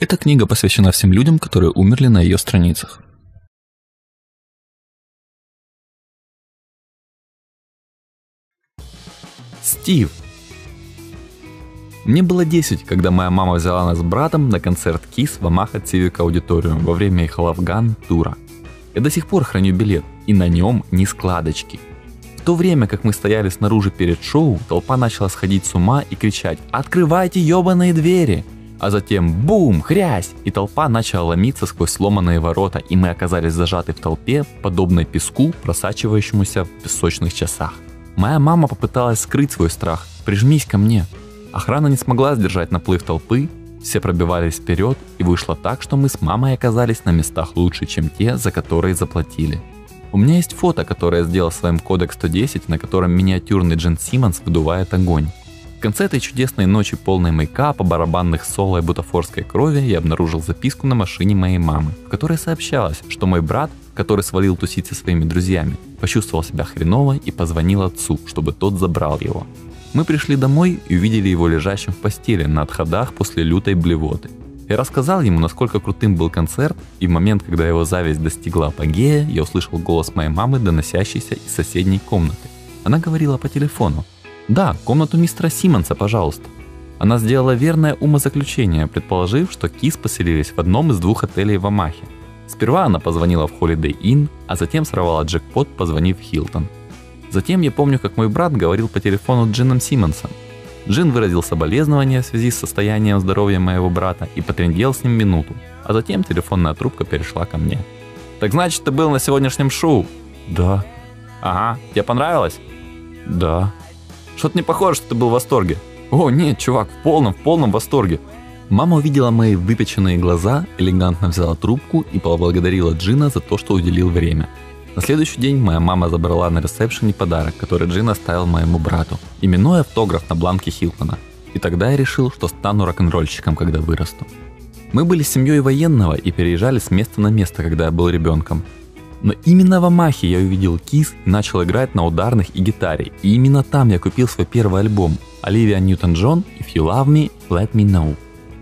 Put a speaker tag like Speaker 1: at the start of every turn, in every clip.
Speaker 1: Эта книга посвящена всем людям, которые умерли на ее страницах. Стив. Мне было 10, когда моя мама взяла нас с братом на концерт KISS в Omaha Civic Auditorium во время их Love тура. Я до сих пор храню билет, и на нем ни складочки. В то время, как мы стояли снаружи перед шоу, толпа начала сходить с ума и кричать «Открывайте ебаные двери!». А затем бум, хрясь, и толпа начала ломиться сквозь сломанные ворота, и мы оказались зажаты в толпе, подобной песку, просачивающемуся в песочных часах. Моя мама попыталась скрыть свой страх «Прижмись ко мне». Охрана не смогла сдержать наплыв толпы, все пробивались вперед, и вышло так, что мы с мамой оказались на местах лучше, чем те, за которые заплатили. У меня есть фото, которое я сделал своим Kodak 110, на котором миниатюрный Джин Симмонс выдувает огонь. В конце этой чудесной ночи, полной мейкапа, барабанных соло и бутафорской крови, я обнаружил записку на машине моей мамы, в которой сообщалось, что мой брат, который свалил тусить со своими друзьями, почувствовал себя хреново и позвонил отцу, чтобы тот забрал его. Мы пришли домой и увидели его лежащим в постели на отходах после лютой блевоты. Я рассказал ему, насколько крутым был концерт, и в момент, когда его зависть достигла апогея, я услышал голос моей мамы, доносящийся из соседней комнаты. Она говорила по телефону: «Да, комнату мистера Симмонса, пожалуйста». Она сделала верное умозаключение, предположив, что KISS поселились в одном из 2 отелей в Омахе. Сперва она позвонила в Holiday Inn, а затем сорвала джекпот, позвонив в Хилтон. Затем я помню, как мой брат говорил по телефону с Джином Симмонсом. Джин выразил соболезнования в связи с состоянием здоровья моего брата и потрындел с ним минуту, а затем телефонная трубка перешла ко мне. «Так значит, ты был на сегодняшнем шоу?» «Да». «Ага, тебе понравилось?» «Да». «Что-то не похоже, что ты был в восторге». «О, нет, чувак, в полном восторге». Мама увидела мои выпеченные глаза, элегантно взяла трубку и поблагодарила Джина за то, что уделил время. На следующий день моя мама забрала на ресепшене подарок, который Джин оставил моему брату, именной автограф на бланке Хилтона. И тогда я решил, что стану рок-н-ролльщиком, когда вырасту. Мы были семьей военного и переезжали с места на место, когда я был ребенком. Но именно в Омахе я увидел KISS и начал играть на ударных и гитаре. И именно там я купил свой первый альбом Оливия Ньютон-Джон «If You Love Me, Let Me Know».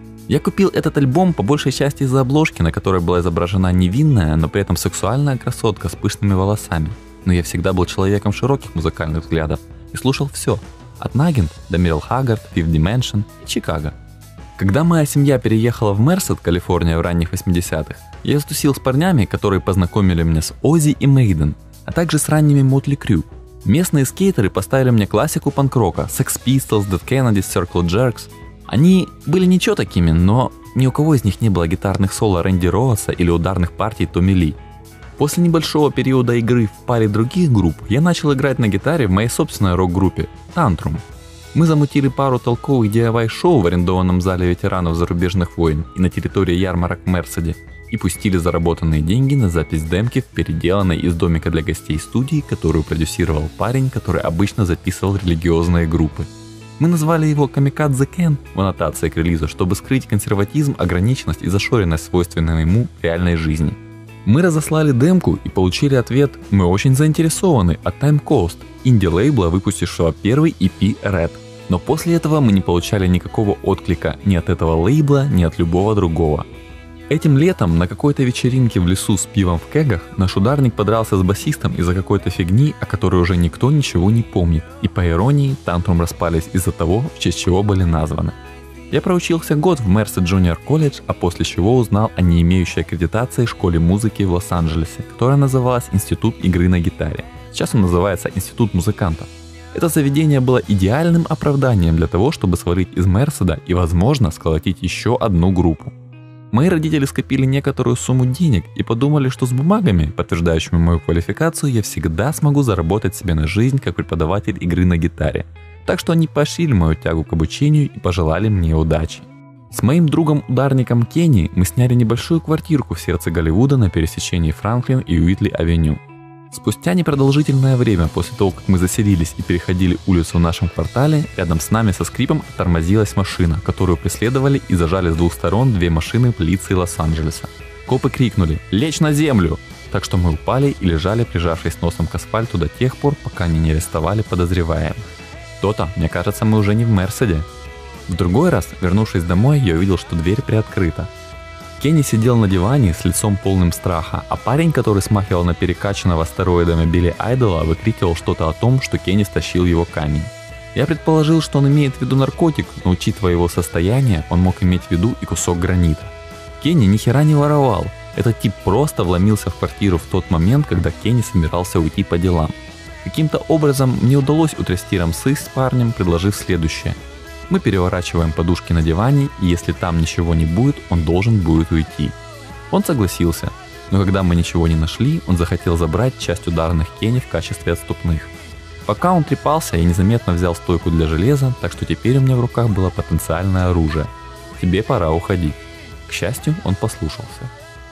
Speaker 1: Я купил этот альбом по большей части из-за обложки, на которой была изображена невинная, но при этом сексуальная красотка с пышными волосами. Но я всегда был человеком широких музыкальных взглядов и слушал все. От Наггинс до Мерл Хаггард, Fifth Dimension и Чикаго. Когда моя семья переехала в Мерсет, Калифорния в ранних 80-х, я затусил с парнями, которые познакомили меня с Оззи и Мейден, а также с ранними Мотли Крю. Местные скейтеры поставили мне классику панк-рока Sex Pistols, Dead Kennedys, Circle Jerks. Они были ничего такими, но ни у кого из них не было гитарных соло Рэнди Роуса или ударных партий Томми Ли. После небольшого периода игры в паре других групп, я начал играть на гитаре в моей собственной рок-группе Tantrum. Мы замутили пару толковых DIY-шоу в арендованном зале ветеранов зарубежных войн и на территории ярмарок в Мерседе и пустили заработанные деньги на запись демки в переделанной из домика для гостей студии, которую продюсировал парень, который обычно записывал религиозные группы. Мы назвали его Kamikaze Ken в аннотации к релизу, чтобы скрыть консерватизм, ограниченность и зашоренность, свойственные ему в реальной жизни. Мы разослали демку и получили ответ «Мы очень заинтересованы» от Time Coast, инди-лейбла, выпустившего первый EP Red. Но после этого мы не получали никакого отклика ни от этого лейбла, ни от любого другого. Этим летом на какой-то вечеринке в лесу с пивом в кегах наш ударник подрался с басистом из-за какой-то фигни, о которой уже никто ничего не помнит, и по иронии Tantrum распались из-за того, в честь чего были названы. Я проучился год в Merced Junior College, а после чего узнал о не имеющей аккредитации школе музыки в Лос-Анджелесе, которая называлась Институт игры на гитаре. Сейчас он называется Институт музыкантов. Это заведение было идеальным оправданием для того, чтобы свалить из Мерседа и, возможно, сколотить еще одну группу. Мои родители скопили некоторую сумму денег и подумали, что с бумагами, подтверждающими мою квалификацию, я всегда смогу заработать себе на жизнь как преподаватель игры на гитаре. Так что они поощрили мою тягу к обучению и пожелали мне удачи. С моим другом-ударником Кенни мы сняли небольшую квартирку в сердце Голливуда на пересечении Франклин и Уитли-авеню. Спустя непродолжительное время после того, как мы заселились и переходили улицу в нашем квартале, рядом с нами со скрипом тормозилась машина, которую преследовали и зажали с двух сторон 2 машины полиции Лос-Анджелеса. Копы крикнули «Лечь на землю!», так что мы упали и лежали, прижавшись носом к асфальту до тех пор, пока они не арестовали подозреваемых. То-то, мне кажется, мы уже не в Мерседе. В другой раз, вернувшись домой, я увидел, что дверь приоткрыта. Кенни сидел на диване с лицом полным страха, а парень, который смахивал на перекачанного стероидами Билли Айдола, выкрикивал что-то о том, что Кенни стащил его камень. Я предположил, что он имеет в виду наркотик, но учитывая его состояние, он мог иметь в виду и кусок гранита. Кенни ни хера не воровал. Этот тип просто вломился в квартиру в тот момент, когда Кенни собирался уйти по делам. Каким-то образом мне удалось утрясти рамсы с парнем, предложив следующее. Мы переворачиваем подушки на диване, и если там ничего не будет, он должен будет уйти. Он согласился, но когда мы ничего не нашли, он захотел забрать часть ударных Кенни в качестве отступных. Пока он трепался, я незаметно взял стойку для железа, так что теперь у меня в руках было потенциальное оружие. Тебе пора уходить. К счастью, он послушался.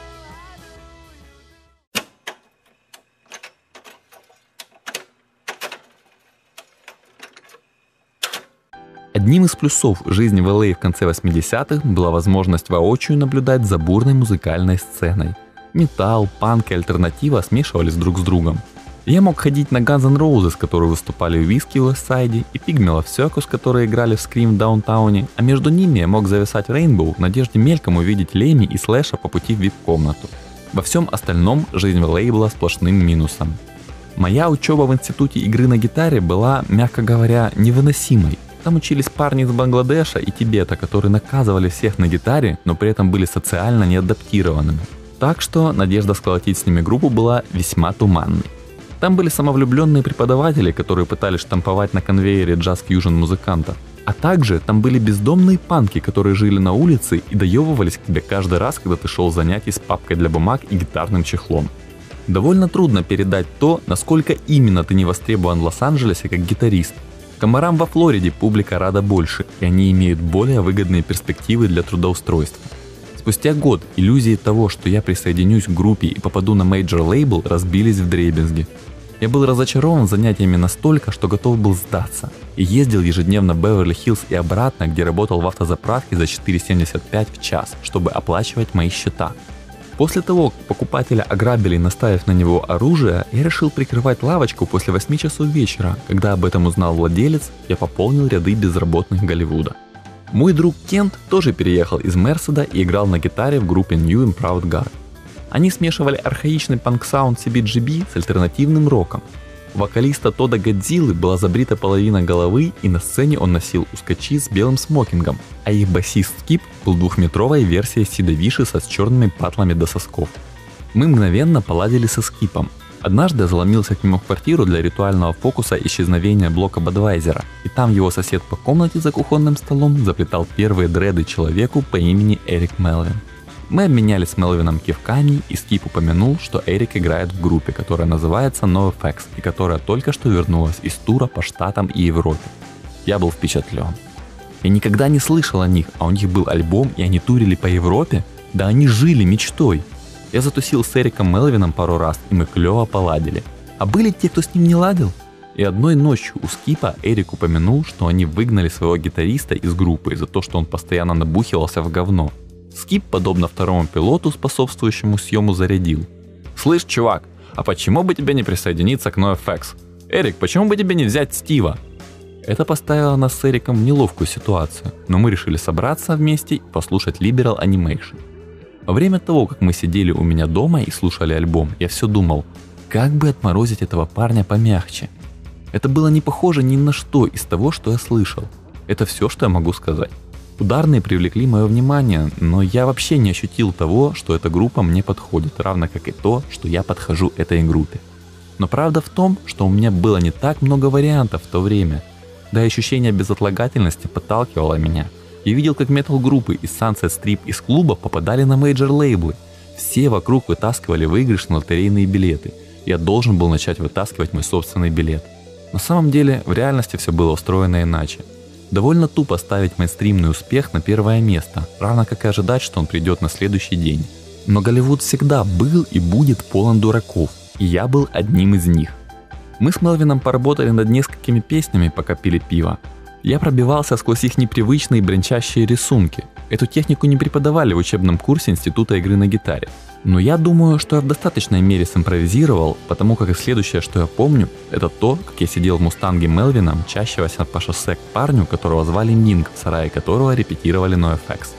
Speaker 1: Одним из плюсов жизни в LA в конце 80-х была возможность воочию наблюдать за бурной музыкальной сценой. Металл, панк и альтернатива смешивались друг с другом. Я мог ходить на Guns N' Roses, которые выступали в Whiskey в Уэстсайде, и Pygmy Love Circus, которые играли в Scream в Даунтауне, а между ними я мог зависать в Rainbow в надежде мельком увидеть Леми и Слэша по пути в VIP-комнату. Во всем остальном жизнь в LA была сплошным минусом. Моя учеба в институте игры на гитаре была, мягко говоря, невыносимой. Там учились парни из Бангладеша и Тибета, которые наказывали всех на гитаре, но при этом были социально неадаптированными. Так что надежда сколотить с ними группу была весьма туманной. Там были самовлюбленные преподаватели, которые пытались штамповать на конвейере джаз-фьюжн музыкантов. А также там были бездомные панки, которые жили на улице и доебывались к тебе каждый раз, когда ты шел занятий с папкой для бумаг и гитарным чехлом. Довольно трудно передать то, насколько именно ты не востребован в Лос-Анджелесе как гитарист. Комарам во Флориде публика рада больше, и они имеют более выгодные перспективы для трудоустройства. Спустя год иллюзии того, что я присоединюсь к группе и попаду на мейджор-лейбл, разбились вдребезги. Я был разочарован занятиями настолько, что готов был сдаться, и ездил ежедневно в Беверли-Хиллз и обратно, где работал в автозаправке за $4.75 в час, чтобы оплачивать мои счета. После того, как покупателя ограбили, наставив на него оружие, я решил прикрывать лавочку после 8 часов вечера. Когда об этом узнал владелец, я пополнил ряды безработных Голливуда. Мой друг Кент тоже переехал из Мерседа и играл на гитаре в группе New and Proud Guard. Они смешивали архаичный панк-саунд CBGB с альтернативным роком. У вокалиста Тодда Годзиллы была забрита половина головы, и на сцене он носил ускочи с белым смокингом, а их басист Скип был двухметровой версией Сида Вишеса с черными патлами до сосков. Мы мгновенно поладили со Скипом. Однажды я заломился к нему в квартиру для ритуального фокуса исчезновения блока Бадвайзера, и там его сосед по комнате за кухонным столом заплетал первые дреды человеку по имени Эрик Мелвин. Мы обменялись с Мелвином кивками, и Скип упомянул, что Эрик играет в группе, которая называется NoFX, и которая только что вернулась из тура по Штатам и Европе. Я был впечатлен. Я никогда не слышал о них, а у них был альбом, и они турили по Европе? Да они жили мечтой. Я затусил с Эриком Мелвином пару раз, и мы клево поладили. А были те, кто с ним не ладил? И одной ночью у Скипа Эрик упомянул, что они выгнали своего гитариста из группы за то, что он постоянно набухивался в говно. Скип, подобно второму пилоту, способствующему съему, зарядил. «Слышь, чувак, а почему бы тебе не присоединиться к NoFX? Эрик, почему бы тебе не взять Стива?» Это поставило нас с Эриком в неловкую ситуацию, но мы решили собраться вместе и послушать Liberal Animation. Во время того, как мы сидели у меня дома и слушали альбом, я все думал, как бы отморозить этого парня помягче. Это было не похоже ни на что из того, что я слышал. Это все, что я могу сказать. Ударные привлекли мое внимание, но я вообще не ощутил того, что эта группа мне подходит, равно как и то, что я подхожу этой группе. Но правда в том, что у меня было не так много вариантов в то время, да и ощущение безотлагательности подталкивало меня. Я видел, как метал-группы из Sunset Strip из клуба попадали на мейджор-лейблы. Все вокруг вытаскивали выигрышные лотерейные билеты. Я должен был начать вытаскивать мой собственный билет. На самом деле, в реальности все было устроено иначе. Довольно тупо ставить мейнстримный успех на первое место, равно как и ожидать, что он придет на следующий день. Но Голливуд всегда был и будет полон дураков, и я был одним из них. Мы с Мелвином поработали над несколькими песнями, пока пили пиво. Я пробивался сквозь их непривычные бренчащие рисунки. Эту технику не преподавали в учебном курсе Института игры на гитаре. Но я думаю, что я в достаточной мере симпровизировал, потому как и следующее, что я помню, это то, как я сидел в мустанге Мелвина, мчащегося по шоссе к парню, которого звали Минг, в сарае которого репетировали NoFX.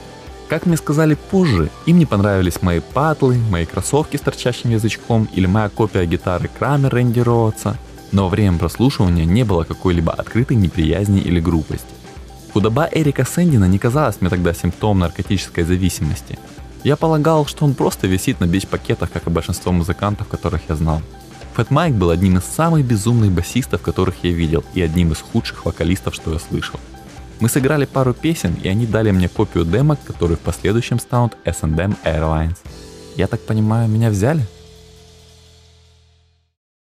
Speaker 1: Как мне сказали позже, им не понравились мои патлы, мои кроссовки с торчащим язычком или моя копия гитары Крамер Рэнди Роудса, но во время прослушивания не было какой-либо открытой неприязни или грубости. Худоба Эрика Сэндина не казалась мне тогда симптомом наркотической зависимости. Я полагал, что он просто висит на бич-пакетах, как и большинство музыкантов, которых я знал. Фэт Майк был одним из самых безумных басистов, которых я видел, и одним из худших вокалистов, что я слышал. Мы сыграли пару песен, и они дали мне копию демок, которые в последующем станут S&M Airlines. Я так понимаю, меня взяли?